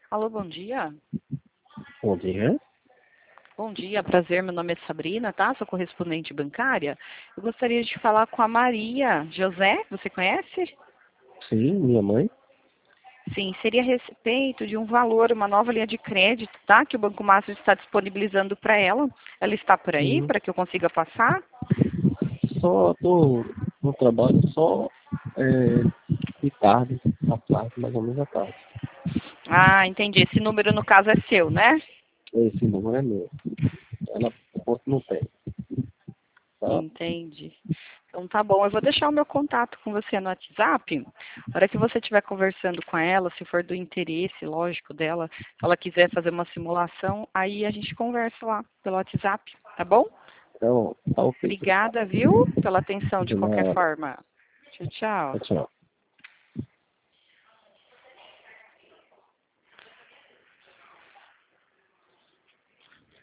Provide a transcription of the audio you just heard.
Alô, bom dia. Bom dia. Bom dia, prazer. Meu nome é Sabrina, tá? Sou correspondente bancária. Eu gostaria de falar com a Maria José, você conhece? Sim, minha mãe. Sim, seria a respeito de um valor, uma nova linha de crédito, tá? Que o Banco Master está disponibilizando para ela. Ela está por aí Uhum. para que eu consiga passar? Só tô no trabalho só de tarde, à tarde, mais ou menos à tarde. Ah, entendi. Esse número, no caso, é seu, né? Esse número é meu. Ela não tem, tá? Entendi. Então tá bom, eu vou deixar o meu contato com você no WhatsApp. A hora que você estiver conversando com ela, se for do interesse, lógico, dela, se ela quiser fazer uma simulação, aí a gente conversa lá pelo WhatsApp, tá bom? Então, tá ok. Obrigada, viu, pela atenção de De qualquer nada. forma. Tchau, tchau. Tchau, tchau.